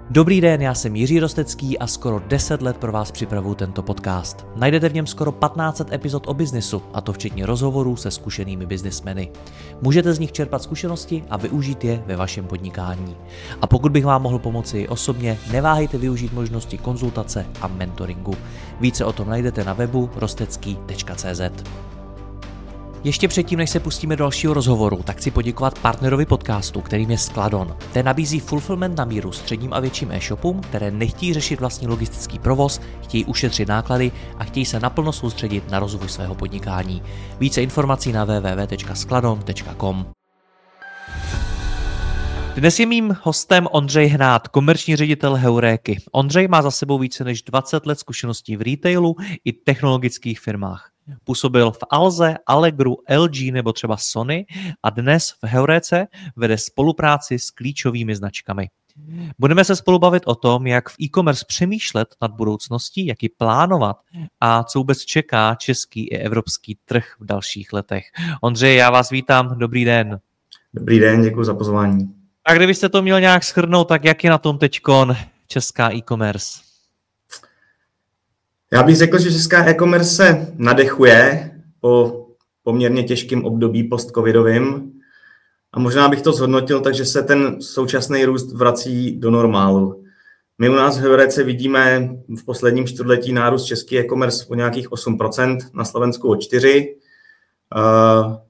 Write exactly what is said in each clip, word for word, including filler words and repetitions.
Dobrý den, já jsem Jiří Rostecký a skoro deset let pro vás připravuju tento podcast. Najdete v něm skoro patnáct set epizod o biznesu, a to včetně rozhovorů se zkušenými biznismeny. Můžete z nich čerpat zkušenosti a využít je ve vašem podnikání. A pokud bych vám mohl pomoci i osobně, neváhejte využít možnosti konzultace a mentoringu. Více o tom najdete na webu rostecký tečka cé zet. Ještě předtím, než se pustíme do dalšího rozhovoru, tak chci poděkovat partnerovi podcastu, kterým je Skladon. Ten nabízí fulfillment na míru středním a větším e-shopům, které nechtějí řešit vlastní logistický provoz, chtějí ušetřit náklady a chtějí se naplno soustředit na rozvoj svého podnikání. Více informací na w w w tečka skladon tečka com. Dnes je mým hostem Ondřej Hnát, komerční ředitel Heuréky. Ondřej má za sebou více než dvacet let zkušeností v retailu i technologických firmách. Působil v Alze, Allegru, L G nebo třeba Sony a dnes v Heuréce vede spolupráci s klíčovými značkami. Budeme se spolu bavit o tom, jak v e-commerce přemýšlet nad budoucností, jak ji plánovat a co vůbec čeká český i evropský trh v dalších letech. Ondřej, já vás vítám, dobrý den. Dobrý den, děkuji za pozvání. A kdybyste to měl nějak shrnout, tak jak je na tom teďkon česká e-commerce? Já bych řekl, že česká e-commerce se nadechuje po poměrně těžkém období post-covidovým a možná bych to zhodnotil, takže se ten současný růst vrací do normálu. My u nás v Heuréce vidíme v posledním čtvrtletí nárůst český e-commerce o nějakých osm procent, na Slovensku o čtyři procenta.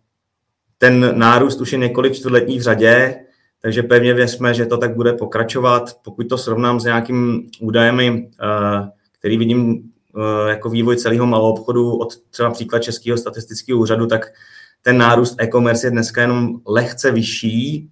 Ten nárůst už je několik čtvrtletí v řadě, takže pevně věřme, že to tak bude pokračovat. Pokud to srovnám s nějakými údajemi, který vidím jako vývoj celého maloobchodu od třeba příklad Českého statistického úřadu, tak ten nárůst e-commerce je dneska jenom lehce vyšší.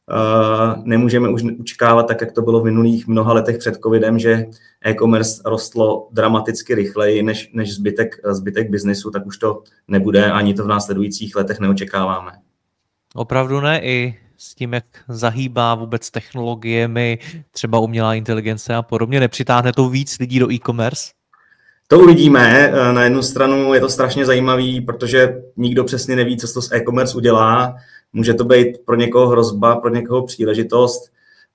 Nemůžeme už očekávat, tak jak to bylo v minulých mnoha letech před covidem, že e-commerce rostlo dramaticky rychleji než, než zbytek, zbytek biznesu, tak už to nebude, ani to v následujících letech neočekáváme. Opravdu ne, i s tím, jak zahýbá vůbec technologiemi, třeba umělá inteligence a podobně, nepřitáhne to víc lidí do e-commerce? To uvidíme. Na jednu stranu je to strašně zajímavý, protože nikdo přesně neví, co to s e-commerce udělá. Může to být pro někoho hrozba, pro někoho příležitost.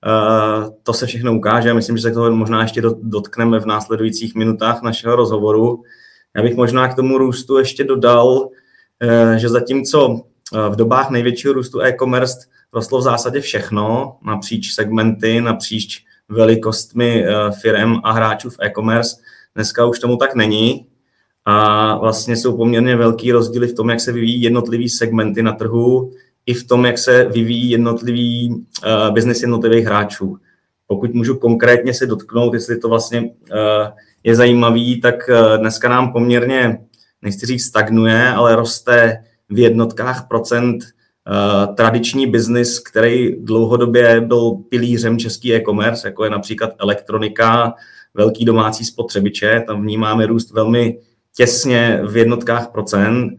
To se všechno ukáže. Myslím, že se toho možná ještě dotkneme v následujících minutách našeho rozhovoru. Já bych možná k tomu růstu ještě dodal, že zatímco v dobách největšího růstu e-commerce rostlo v zásadě všechno, napříč segmenty, napříč velikostmi firem a hráčů v e-commerce, dneska už tomu tak není a vlastně jsou poměrně velký rozdíly v tom, jak se vyvíjí jednotlivý segmenty na trhu i v tom, jak se vyvíjí jednotlivý uh, biznis jednotlivých hráčů. Pokud můžu konkrétně se dotknout, jestli to vlastně uh, je zajímavý, tak uh, dneska nám poměrně, nechci říct stagnuje, ale roste v jednotkách procent uh, tradiční biznis, který dlouhodobě byl pilířem český e-commerce, jako je například elektronika, velký domácí spotřebiče, tam vnímáme růst velmi těsně v jednotkách procent.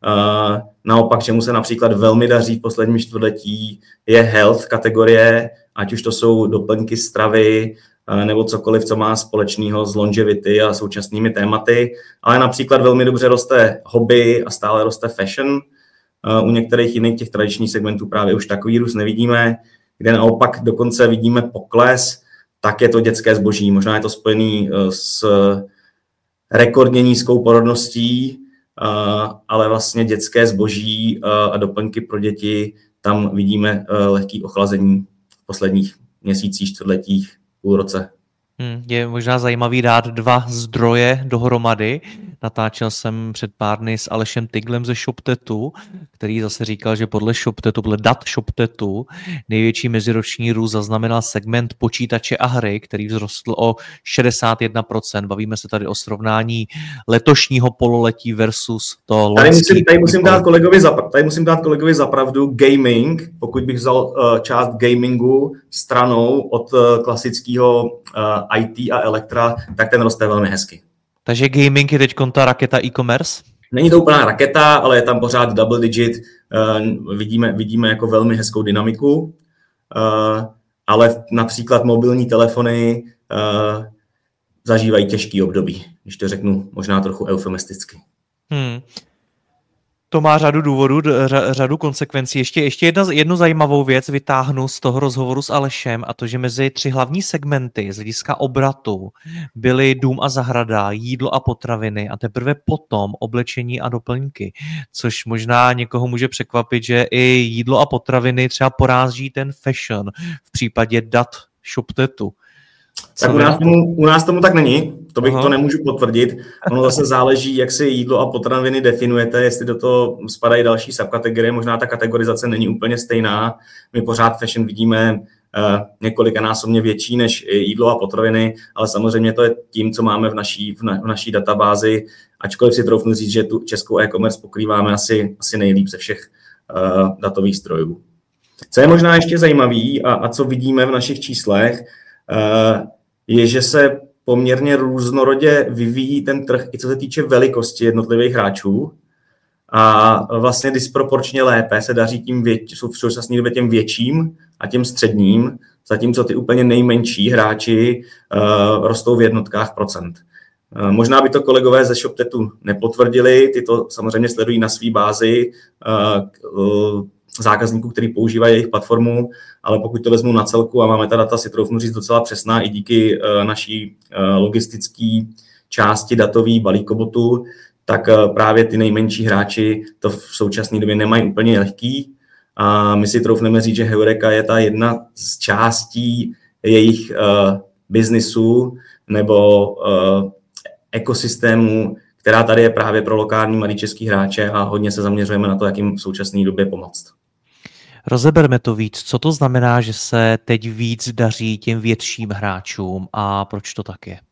Naopak, čemu se například velmi daří v posledním čtvrtletí, je health kategorie, ať už to jsou doplňky stravy nebo cokoliv, co má společného s longevity a současnými tématy, ale například velmi dobře roste hobby a stále roste fashion. U některých jiných těch tradičních segmentů právě už takový růst nevidíme, kde naopak dokonce vidíme pokles, tak je to dětské zboží. Možná je to spojený s rekordně nízkou porodností, ale vlastně dětské zboží a doplňky pro děti, tam vidíme lehký ochlazení v posledních měsících, čtvrtletích, půl roce. Hmm, je možná zajímavý dát dva zdroje dohromady. Natáčel jsem před pár dny s Alešem Tyglem ze ShopTetu, který zase říkal, že podle ShopTetu, podle dat ShopTetu, největší meziroční růst zaznamenal segment počítače a hry, který vzrostl o šedesát jedna procent. Bavíme se tady o srovnání letošního pololetí versus to tady musím, tady musím dát kolegovi za, tady musím dát kolegovi za pravdu. Gaming, pokud bych vzal uh, část gamingu stranou od uh, klasického uh, í té a elektra, tak ten roste velmi hezky. Takže gaming je teď ta raketa e-commerce? Není to úplná raketa, ale je tam pořád double digit. Uh, vidíme, vidíme jako velmi hezkou dynamiku. Uh, ale například mobilní telefony uh, zažívají těžký období, když to řeknu možná trochu eufemisticky. Hmm. To má řadu důvodů, řadu konsekvencí. Ještě, ještě jedna, jednu zajímavou věc vytáhnu z toho rozhovoru s Alešem, a to, že mezi tři hlavní segmenty z hlediska obratu byly dům a zahrada, jídlo a potraviny a teprve potom oblečení a doplňky, což možná někoho může překvapit, že i jídlo a potraviny třeba poráží ten fashion v případě dat ShopTetu. Tak u nás, tomu, u nás tomu tak není, to bych Aha. to nemůžu potvrdit. Ono zase záleží, jak si jídlo a potraviny definujete, jestli do toho spadají další subkategorie, možná ta kategorizace není úplně stejná. My pořád fashion vidíme uh, několikanásobně větší než jídlo a potraviny, ale samozřejmě to je tím, co máme v naší, v, na, v naší databázi, ačkoliv si troufnu říct, že tu českou e-commerce pokrýváme asi, asi nejlíp ze všech uh, datových strojů. Co je možná ještě zajímavý a, a co vidíme v našich číslech, uh, je, že se poměrně různorodě vyvíjí ten trh, i co se týče velikosti jednotlivých hráčů. A vlastně disproporčně lépe se daří tím vět, jsou v současné době těm větším a těm středním, zatímco ty úplně nejmenší hráči uh, rostou v jednotkách procent. Uh, možná by to kolegové ze ShopTetu nepotvrdili, ty to samozřejmě sledují na své bázi uh, uh, zákazníků, který používají jejich platformu, ale pokud to vezmu na celku a máme ta data, si troufnu říct docela přesná i díky uh, naší uh, logistické části datový balíkobotu, tak uh, právě ty nejmenší hráči to v současné době nemají úplně lehký. A my si troufneme říct, že Heureka je ta jedna z částí jejich uh, biznisu nebo uh, ekosystému, která tady je právě pro lokální malý český hráče a hodně se zaměřujeme na to, jak jim v současné době pomoct. Rozeberme to víc. Co to znamená, že se teď víc daří těm větším hráčům a proč to tak je?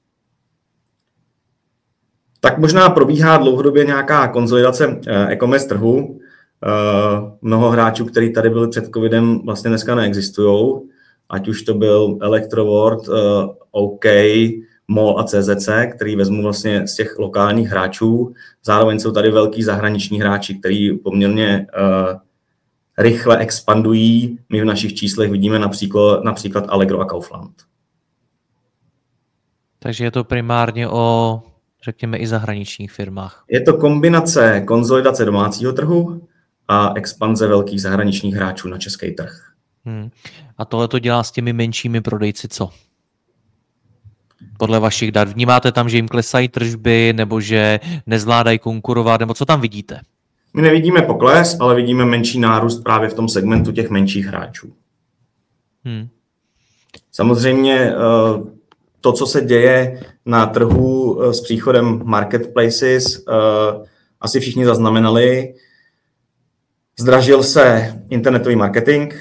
Tak možná probíhá dlouhodobě nějaká konsolidace e-commerce trhu. Mnoho hráčů, kteří tady byli před covidem, vlastně dneska neexistují. Ať už to byl Electroworld, OK, MOL a C Z C, který vezmu vlastně z těch lokálních hráčů. Zároveň jsou tady velký zahraniční hráči, kteří poměrně uh, rychle expandují. My v našich číslech vidíme například, například Allegro a Kaufland. Takže je to primárně o, řekněme, i zahraničních firmách. Je to kombinace konsolidace domácího trhu a expanze velkých zahraničních hráčů na český trh. Hmm. A tohle to dělá s těmi menšími prodejci co? Podle vašich dat vnímáte tam, že jim klesají tržby, nebo že nezvládají konkurovat, nebo co tam vidíte? My nevidíme pokles, ale vidíme menší nárůst právě v tom segmentu těch menších hráčů. Hmm. Samozřejmě to, co se děje na trhu s příchodem marketplaces, asi všichni zaznamenali. Zdražil se internetový marketing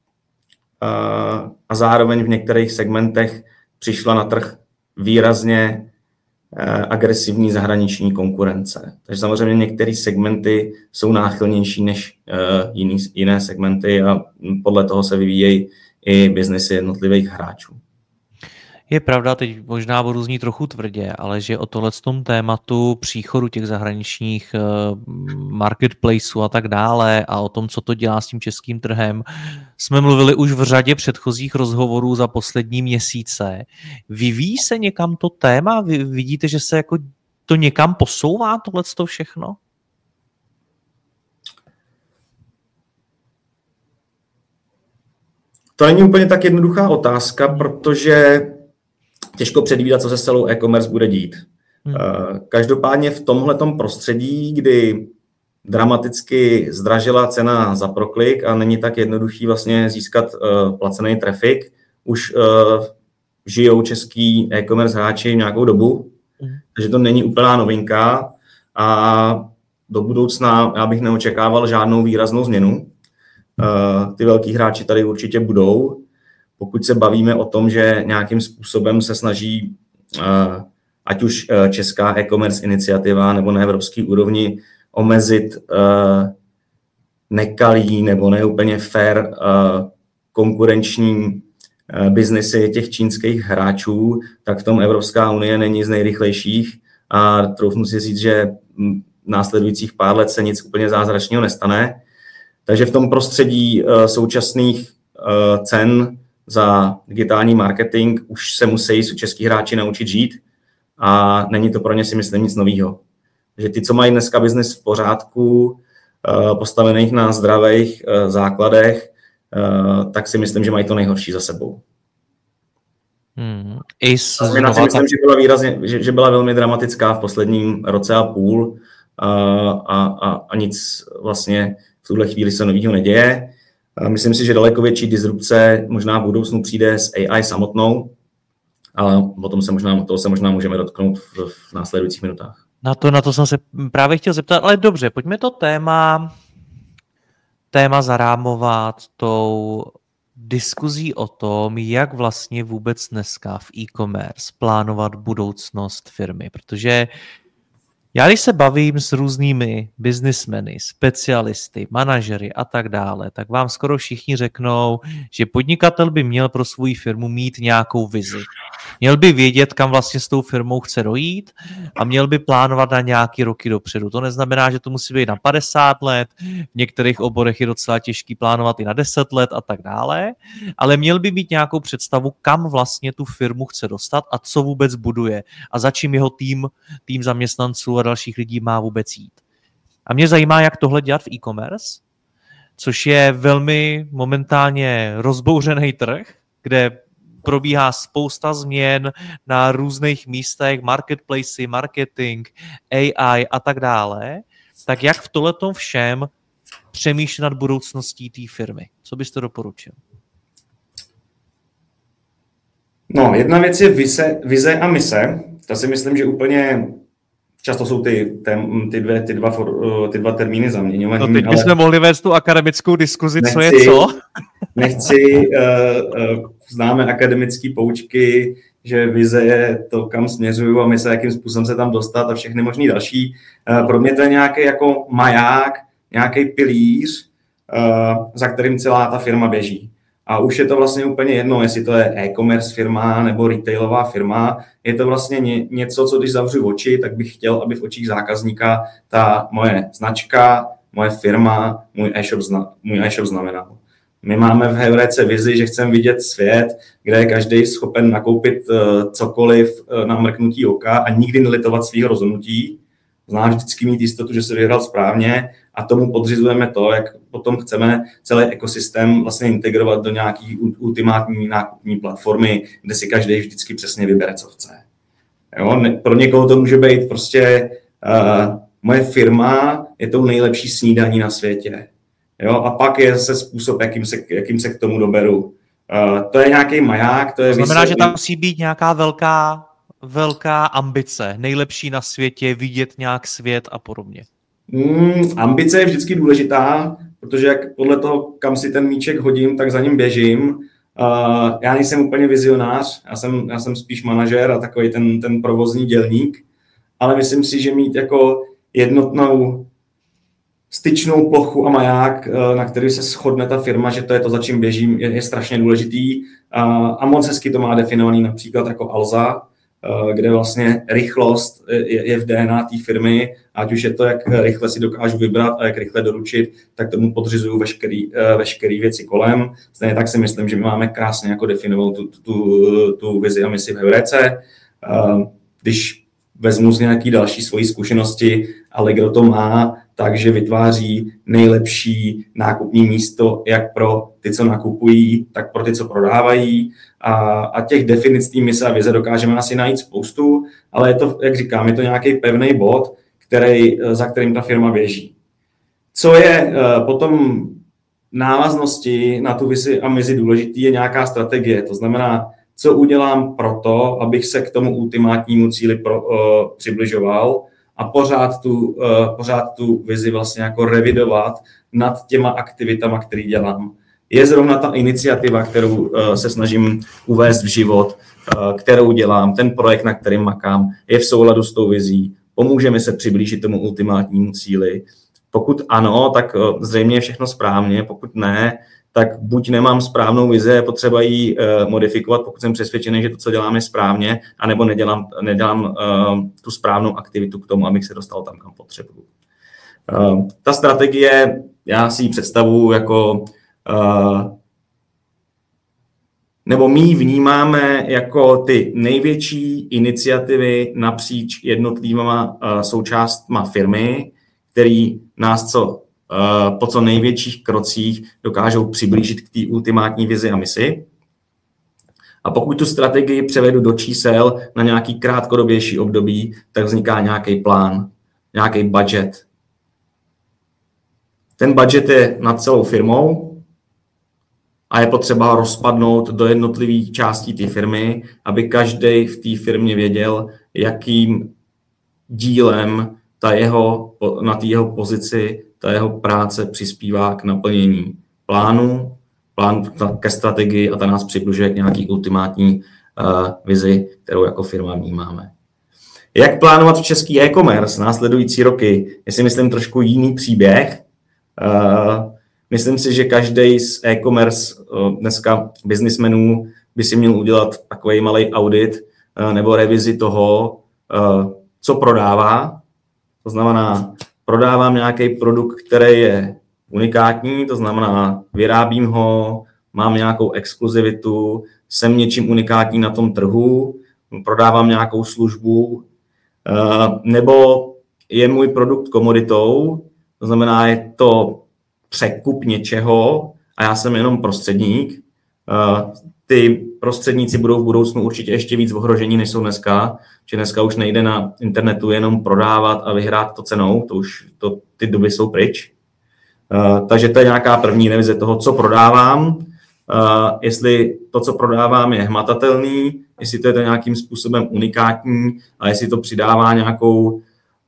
a zároveň v některých segmentech přišla na trh výrazně agresivní zahraniční konkurence. Takže samozřejmě některé segmenty jsou náchylnější než jiný, jiné segmenty a podle toho se vyvíjejí i biznesy jednotlivých hráčů. Je pravda, teď možná budu znít trochu tvrdě, ale že o tohletom tématu příchodu těch zahraničních marketplaceů a tak dále a o tom, co to dělá s tím českým trhem, jsme mluvili už v řadě předchozích rozhovorů za poslední měsíce. Vyvíjí se někam to téma? Vy vidíte, že se jako to někam posouvá tohleto všechno? To není úplně tak jednoduchá otázka, protože těžko předvídat, co se s celou e-commerce bude dít. Hmm. Každopádně v tomhletom prostředí, kdy dramaticky zdražila cena za proklik a není tak jednoduchý vlastně získat uh, placený trafik, už uh, žijou český e-commerce hráči nějakou dobu, hmm. takže to není úplná novinka a do budoucna já bych neočekával žádnou výraznou změnu. Uh, ty velký hráči tady určitě budou. Pokud se bavíme o tom, že nějakým způsobem se snaží uh, ať už uh, česká e-commerce iniciativa nebo na evropské úrovni omezit uh, nekalý nebo neúplně fair uh, konkurenční uh, biznesy těch čínských hráčů, tak v tom Evropská unie není z nejrychlejších a troufnu si říct, že v následujících pár let se nic úplně zázračného nestane. Takže v tom prostředí uh, současných uh, cen za digitální marketing už se musí český hráči naučit žít a není to pro ně, si myslím, nic novýho. Že ty, co mají dneska biznis v pořádku, postavených na zdravých základech, tak si myslím, že mají to nejhorší za sebou. Hmm. I s Změna si myslím, že byla, výrazně, že, že byla velmi dramatická v posledním roce a půl a, a, a, a nic vlastně v tuhle chvíli se nového neděje. A myslím si, že daleko větší disrupce možná v budoucnu přijde s A I samotnou, ale potom se možná, toho se možná můžeme dotknout v, v následujících minutách. Na to, na to jsem se právě chtěl zeptat, ale dobře, pojďme to téma, téma zarámovat tou diskuzí o tom, jak vlastně vůbec dneska v e-commerce plánovat budoucnost firmy, protože já když se bavím s různými businessmeny, specialisty, manažery a tak dále, tak vám skoro všichni řeknou, že podnikatel by měl pro svou firmu mít nějakou vizi. Měl by vědět, kam vlastně s tou firmou chce dojít a měl by plánovat na nějaký roky dopředu. To neznamená, že to musí být na padesát let, v některých oborech je docela těžký plánovat i na deset let a tak dále, ale měl by mít nějakou představu, kam vlastně tu firmu chce dostat a co vůbec buduje a za čím jeho tým, tým zaměstnanců a dalších lidí má vůbec jít. A mě zajímá, jak tohle dělat v e-commerce, což je velmi momentálně rozbouřený trh, kde probíhá spousta změn na různých místech, marketplace, marketing, A I a tak dále. Tak jak v tohletom všem přemýšlet nad budoucností té firmy? Co byste doporučil? No, jedna věc je vize, vize a mise. To si myslím, že úplně často jsou ty, ty, dvě, ty, dva, ty dva termíny zaměňované. No teď bychom ale... mohli vést tu akademickou diskuzi, nechci, co je co. Nechci, uh, uh, známe akademické poučky, že vize je to, kam směřuju a mise, jakým způsobem se tam dostat a všechny možný další. Uh, pro mě to je nějaký jako maják, nějaký pilíř, uh, za kterým celá ta firma běží. A už je to vlastně úplně jedno, jestli to je e-commerce firma nebo retailová firma. Je to vlastně ně, něco, co když zavřu oči, tak bych chtěl, aby v očích zákazníka ta moje značka, moje firma, můj e-shop, zna, můj e-shop znamenal. My máme v Heurece vizi, že chceme vidět svět, kde je každý schopen nakoupit uh, cokoliv uh, na mrknutí oka a nikdy nelitovat svého rozhodnutí. Znáš vždycky mít jistotu, že se vyhrál správně a tomu podřizujeme to, jak potom chceme celý ekosystém vlastně integrovat do nějaký ultimátní nákupní platformy, kde si každý vždycky přesně vybere, co chce. Jo? Ne, pro někoho to může být prostě uh, moje firma je tou nejlepší snídaní na světě. Jo? A pak je zase způsob, jakým se, jakým se k tomu doberu. Uh, to je nějaký maják. To, je to znamená, vysoký... že tam musí být nějaká velká velká ambice, nejlepší na světě, vidět nějak svět a podobně. Mm, ambice je vždycky důležitá, protože jak podle toho, kam si ten míček hodím, tak za ním běžím. Uh, já nejsem úplně vizionář, já jsem, já jsem spíš manažer a takový ten, ten provozní dělník, ale myslím si, že mít jako jednotnou styčnou plochu a maják, na který se shodne ta firma, že to je to, za čím běžím, je, je strašně důležitý. Uh, a moc hezky to má definovaný například jako Alza, kde vlastně rychlost je v D N A té firmy, ať už je to, jak rychle si dokážu vybrat a jak rychle doručit, tak tomu podřizuju veškerý, veškerý věci kolem. Stejně tak si myslím, že my máme krásně jako definovanou tu, tu, tu vizi a misi v Heurece. Když vezmu z nějaký další svojí zkušenosti, Allegro to má, takže vytváří nejlepší nákupní místo jak pro ty, co nakupují, tak pro ty, co prodávají. A, a těch definic té mise a vize dokážeme asi najít spoustu, ale je to, jak říkám, je to nějaký pevný bod, který, za kterým ta firma běží. Co je uh, potom návaznosti na tu vizi a misi důležitý, je nějaká strategie. To znamená, co udělám pro to, abych se k tomu ultimátnímu cíli pro, uh, přibližoval a pořád tu, uh, pořád tu vizi vlastně jako revidovat nad těma aktivitama, které dělám. Je zrovna ta iniciativa, kterou uh, se snažím uvést v život, uh, kterou dělám, ten projekt, na kterým makám, je v souladu s tou vizí, pomůže mi se přiblížit tomu ultimátnímu cíli. Pokud ano, tak uh, zřejmě je všechno správně, pokud ne, tak buď nemám správnou vizi, je potřeba ji uh, modifikovat, pokud jsem přesvědčený, že to, co dělám, je správně, anebo nedělám, nedělám uh, tu správnou aktivitu k tomu, abych se dostal tam, kam potřebuji. Uh, ta strategie, já si ji představuji jako Uh, nebo my ji vnímáme jako ty největší iniciativy napříč jednotlivými uh, součástma firmy, který nás co po co největších krocích dokážou přiblížit k té ultimátní vizi a misi. A pokud tu strategii převedu do čísel na nějaký krátkodobější období, tak vzniká nějaký plán, nějaký budget. Ten budget je nad celou firmou a je potřeba rozpadnout do jednotlivých částí té firmy, aby každý v té firmě věděl, jakým dílem ta jeho, na té jeho pozici ta jeho práce přispívá k naplnění plánu, plán ke strategii a ta nás přibližuje k nějaký ultimátní uh, vizi, kterou jako firma vnímáme. Jak plánovat v český e-commerce následující roky? Je si myslím trošku jiný příběh. Uh, myslím si, že každý z e-commerce uh, dneska businessmenů by si měl udělat takový malý audit uh, nebo revizi toho, uh, co prodává. To znamená, prodávám nějaký produkt, který je unikátní, to znamená, vyrábím ho, mám nějakou exkluzivitu, jsem něčím unikátní na tom trhu, prodávám nějakou službu, nebo je můj produkt komoditou, to znamená, je to překup něčeho a já jsem jenom prostředník. Ty prostředníci budou v budoucnu určitě ještě víc ohrožení, než jsou dneska, že dneska už nejde na internetu jenom prodávat a vyhrát to cenou, to už to, ty doby jsou pryč. Uh, takže to je nějaká první revize toho, co prodávám, uh, jestli to, co prodávám, je hmatatelný, jestli to je to nějakým způsobem unikátní a jestli to přidává nějakou uh,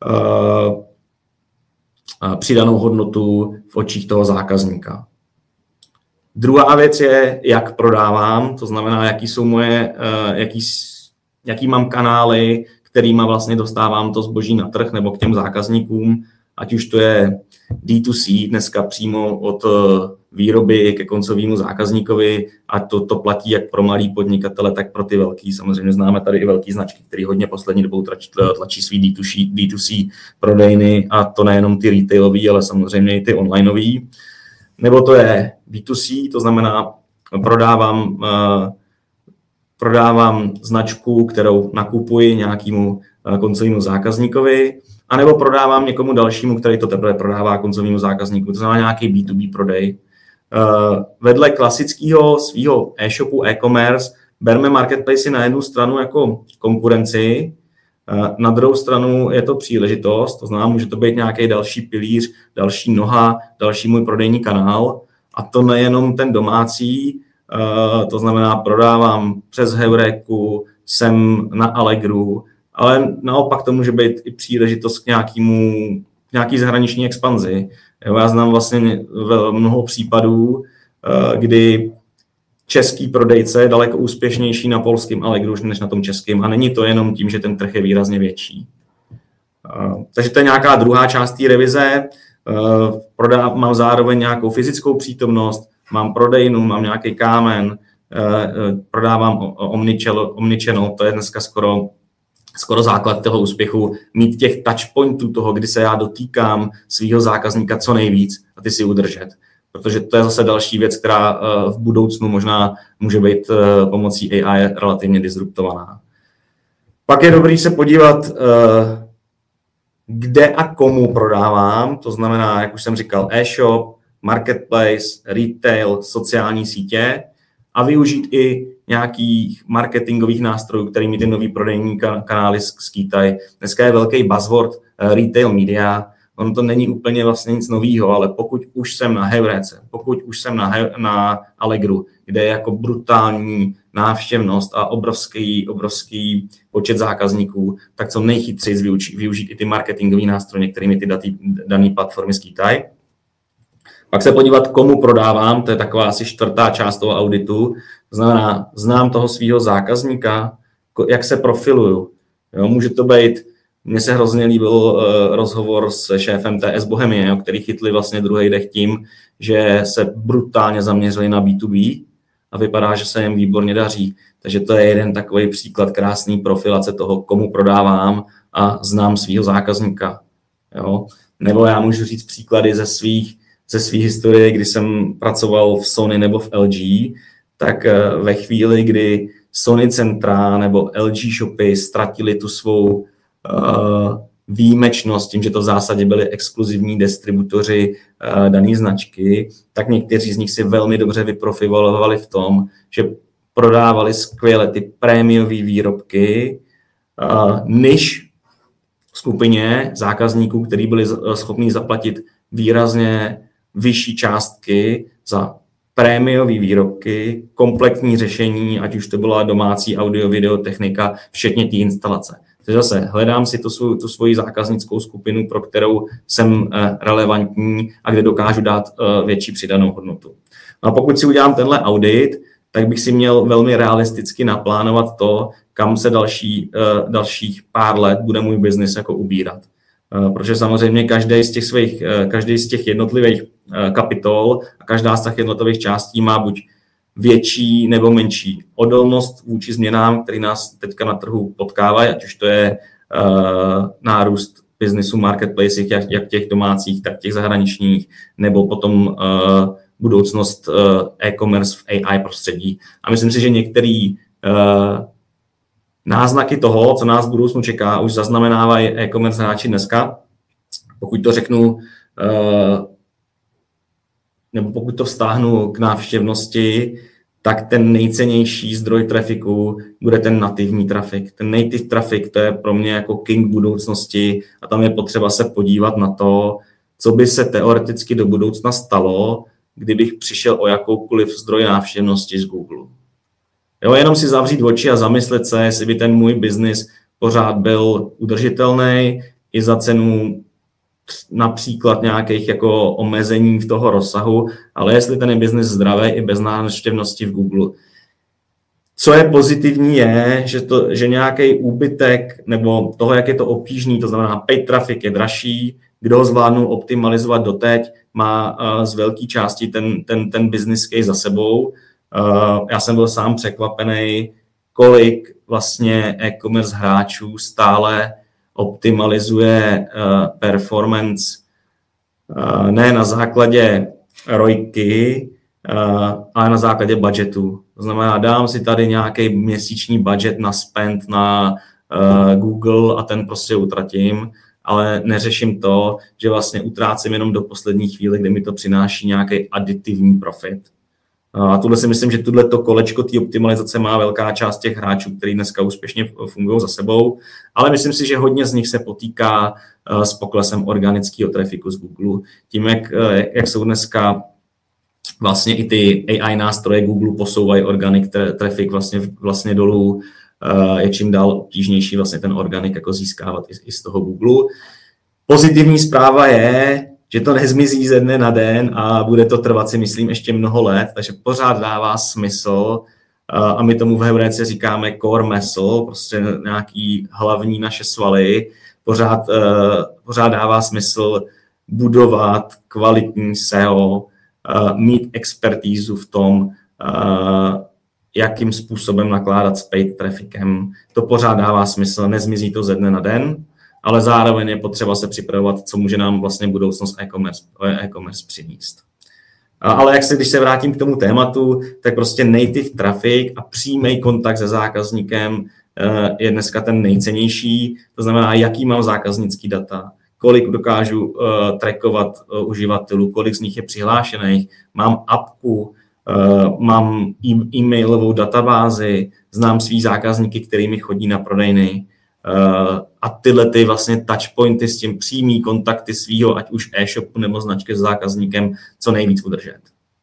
uh, přidanou hodnotu v očích toho zákazníka. Druhá věc je, jak prodávám, to znamená, jaký jsou moje, uh, jaký, jaký mám kanály, kterýma vlastně dostávám to zboží na trh nebo k těm zákazníkům, ať už to je D dva C, dneska přímo od výroby ke koncovému zákazníkovi, a to, to platí jak pro malý podnikatele, tak pro ty velký. Samozřejmě známe tady i velký značky, které hodně poslední dobou tlačí, tlačí svý D dva C, D dva C prodejny, a to nejenom ty retailový, ale samozřejmě i ty onlineový. Nebo to je B dva C, to znamená prodávám, uh, prodávám značku, kterou nakupuji nějakému uh, koncovému zákazníkovi, anebo prodávám někomu dalšímu, který to teprve prodává koncovému zákazníku. To znamená nějaký B dva B prodej. Uh, vedle klasického svého e-shopu, e-commerce, berme marketplace na jednu stranu jako konkurenci, uh, na druhou stranu je to příležitost, to znamená, může to být nějaký další pilíř, další noha, další můj prodejní kanál, a to nejenom ten domácí, uh, to znamená, prodávám přes Heuréku, jsem na Allegru, ale naopak to může být i příležitost k nějakému, k nějaký zahraniční expanzi. Jo, já znám vlastně mnoho případů, kdy český prodejce je daleko úspěšnější na polském Allegru než na tom českém, a není to jenom tím, že ten trh je výrazně větší. Takže to je nějaká druhá část té revize. Prodá, mám zároveň nějakou fyzickou přítomnost, mám prodejnu, mám nějaký kámen, prodávám omnichannel, to je dneska skoro skoro základ toho úspěchu, mít těch touchpointů toho, kdy se já dotýkám svého zákazníka co nejvíc a ty si udržet. Protože to je zase další věc, která v budoucnu možná může být pomocí A I relativně disruptovaná. Pak je dobrý se podívat, kde a komu prodávám, to znamená, jak už jsem říkal, e-shop, marketplace, retail, sociální sítě, a využít i nějakých marketingových nástrojů, kterými ty nový prodejní kanály skýtají. Dneska je velký buzzword retail media. Ono to není úplně vlastně nic novýho, ale pokud už jsem na Heuréce, pokud už jsem na, na Allegru, kde je jako brutální návštěvnost a obrovský, obrovský počet zákazníků, tak co nejchytřeji využít, využít i ty marketingové nástroje, kterými ty daty, dané platformy skýtají. Pak se podívat, komu prodávám, to je taková asi čtvrtá část toho auditu. To znamená, znám toho svého zákazníka, jak se profiluju. Jo, může to být, mně se hrozně líbil uh, rozhovor s šéfem T S Bohemie, jo, který chytli vlastně druhý dech tím, že se brutálně zaměřili na B dva B a vypadá, že se jim výborně daří. Takže to je jeden takový příklad krásný profilace toho, komu prodávám a znám svého zákazníka. Jo. Nebo já můžu říct příklady ze svých ze své historie, kdy jsem pracoval v Sony nebo v L G, tak ve chvíli, kdy Sony centra nebo L G shopy ztratili tu svou uh, výjimečnost, tím, že to v zásadě byli exkluzivní distributoři uh, dané značky, tak někteří z nich si velmi dobře vyprofilovali v tom, že prodávali skvěle ty prémiové výrobky, uh, než skupině zákazníků, kteří byli schopni zaplatit výrazně vyšší částky za prémiové výrobky, kompletní řešení, ať už to byla domácí audio-video technika, včetně té instalace. Takže zase hledám si tu, svou, tu svoji zákaznickou skupinu, pro kterou jsem relevantní a kde dokážu dát větší přidanou hodnotu. No a pokud si udělám tenhle audit, tak bych si měl velmi realisticky naplánovat to, kam se další, dalších pár let bude můj biznis jako ubírat. Protože samozřejmě každý z těch svých, každý z těch jednotlivých kapitol a každá z těch jednotlivých částí má buď větší nebo menší odolnost vůči změnám, které nás teďka na trhu potkávají, ať už to je uh, nárůst biznisu marketplace, jak, jak těch domácích, tak těch zahraničních, nebo potom uh, budoucnost uh, e-commerce v A I prostředí. A myslím si, že některé uh, náznaky toho, co nás v budoucnu čeká, už zaznamenávají e-commerce hráči dneska. Pokud to řeknu, uh, nebo pokud to vztáhnu k návštěvnosti, tak ten nejcennější zdroj trafiku bude ten nativní trafik. Ten native trafik, to je pro mě jako king budoucnosti a tam je potřeba se podívat na to, co by se teoreticky do budoucna stalo, kdybych přišel o jakoukoliv zdroj návštěvnosti z Google. Jo, jenom si zavřít oči a zamyslet se, jestli by ten můj biznis pořád byl udržitelný i za cenu například nějakých jako omezení v toho rozsahu, ale jestli ten je biznis zdravý i bez návštěvnosti v Google. Co je pozitivní je, že, to, že nějaký úbytek nebo toho, jak je to obtížný, to znamená paid traffic je dražší, kdo ho zvládnou optimalizovat doteď, má uh, z velké části ten, ten, ten business case za sebou. Uh, já jsem byl sám překvapený, kolik vlastně e-commerce hráčů stále optimalizuje uh, performance uh, ne na základě rojky, uh, ale na základě budgetu. To znamená, dám si tady nějaký měsíční budget na spend na uh, Google a ten prostě utratím, ale neřeším to, že vlastně utrácím jenom do poslední chvíle, kdy mi to přináší nějaký aditivní profit. A tuhle si myslím, že tuto kolečko té optimalizace má velká část těch hráčů, kteří dneska úspěšně fungují za sebou, ale myslím si, že hodně z nich se potýká s poklesem organického trafiku z Google. Tím, jak, jak jsou dneska vlastně i ty A I nástroje Google posouvají organic trafik vlastně, vlastně dolů, je čím dál obtížnější vlastně ten organic jako získávat i, i z toho Google. Pozitivní zpráva je, že to nezmizí ze dne na den a bude to trvat si myslím ještě mnoho let, takže pořád dává smysl a my tomu v hebrejce říkáme core muscle, prostě nějaký hlavní naše svaly, pořád, pořád dává smysl budovat kvalitní S E O, mít expertízu v tom, jakým způsobem nakládat s paid trafficem. To pořád dává smysl, nezmizí to ze dne na den, ale zároveň je potřeba se připravovat, co může nám vlastně budoucnost e-commerce, e-commerce přinést. Ale jak se, když se vrátím k tomu tématu, tak prostě native traffic a přímý kontakt se zákazníkem je dneska ten nejcennější. To znamená, jaký mám zákaznický data, kolik dokážu uh, trackovat uh, uživatelů, kolik z nich je přihlášených, mám apku, uh, mám e- e-mailovou databázi, znám svý zákazníky, kterými chodí na prodejny. Uh, a tyhle ty vlastně touchpointy s tím přímý kontakty svýho, ať už e-shopu nebo značky s zákazníkem, co nejvíc udržet.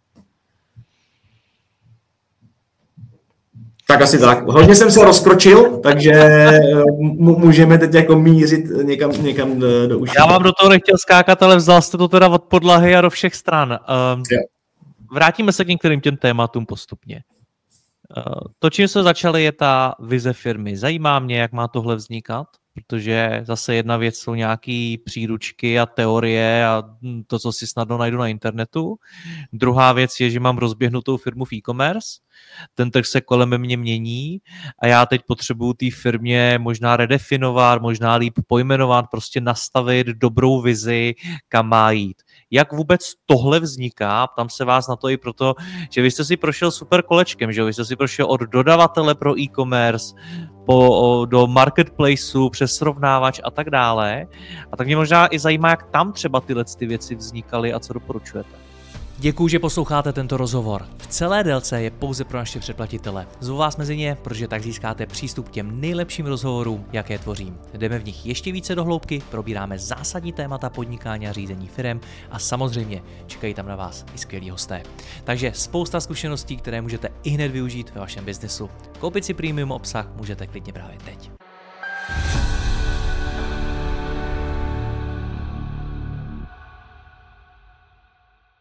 Tak asi tak. Hodně jsem se rozkročil, takže m- můžeme teď jako mířit někam, někam do, do uší. Já vám do toho nechtěl skákat, ale vzal jste to teda od podlahy a do všech stran. Um, vrátíme se k některým těm tématům postupně. To, čím se začali, je ta vize firmy. Zajímá mě, jak má tohle vznikat, protože zase jedna věc jsou nějaký příručky a teorie a to, co si snadno najdu na internetu. Druhá věc je, že mám rozběhnutou firmu v e-commerce, ten trh se kolem mě mění a já teď potřebuju té firmě možná redefinovat, možná líp pojmenovat, prostě nastavit dobrou vizi, kam má jít. Jak vůbec tohle vzniká? Ptám se vás na to i proto, že vy jste si prošel super kolečkem, že vy jste si prošel od dodavatele pro e-commerce po, do marketplaceu, přes srovnávač a tak dále. A tak mě možná i zajímá, jak tam třeba tyhle ty věci vznikaly a co doporučujete. Děkuji, že posloucháte tento rozhovor. V celé délce je pouze pro naše předplatitele. Zvu vás mezi ně, protože tak získáte přístup k těm nejlepším rozhovorům, jaké tvořím. Jdeme v nich ještě více do hloubky, probíráme zásadní témata podnikání a řízení firem a samozřejmě čekají tam na vás i skvělí hosté. Takže spousta zkušeností, které můžete ihned využít ve vašem biznesu. Koupit si premium obsah můžete klidně právě teď.